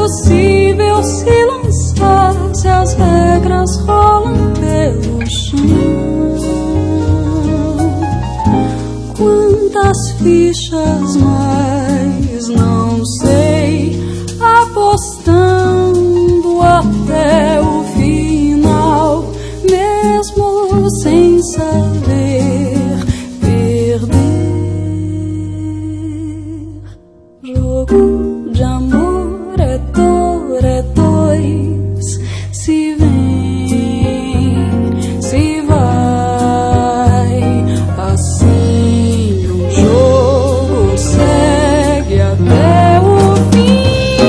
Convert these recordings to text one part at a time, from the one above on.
possível se lançar se as regras rolam pelo chão. Quantas fichas mais não sei, apostando até o final, mesmo sem saber perder. Jogo de amor é dois, se vem, se vai, assim o jogo segue até o fim.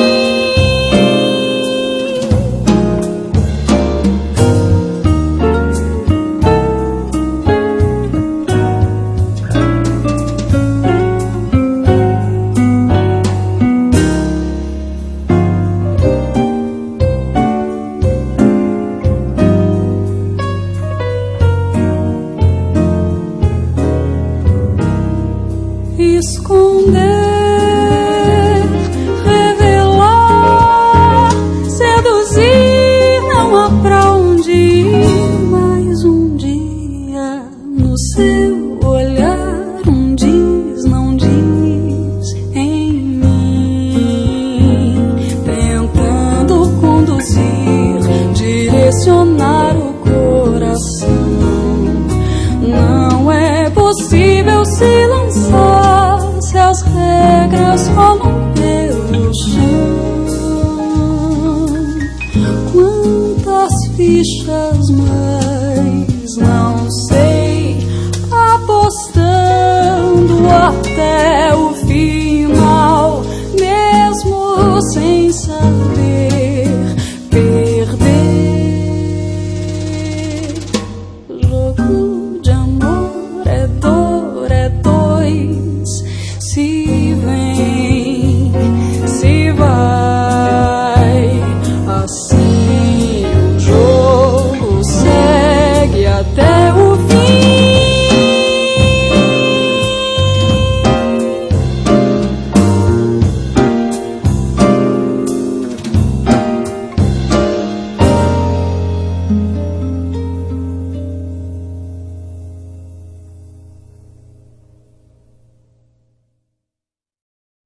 Esconder, revelar, seduzir, não há pra onde ir. Mais um dia no seu olhar, um diz, não diz em mim, tentando conduzir, direcionar o coração. Não é possível se lançar se as regras rolam pelo chão. Quantas fichas mais não sei, apostando até o final, mesmo sem saber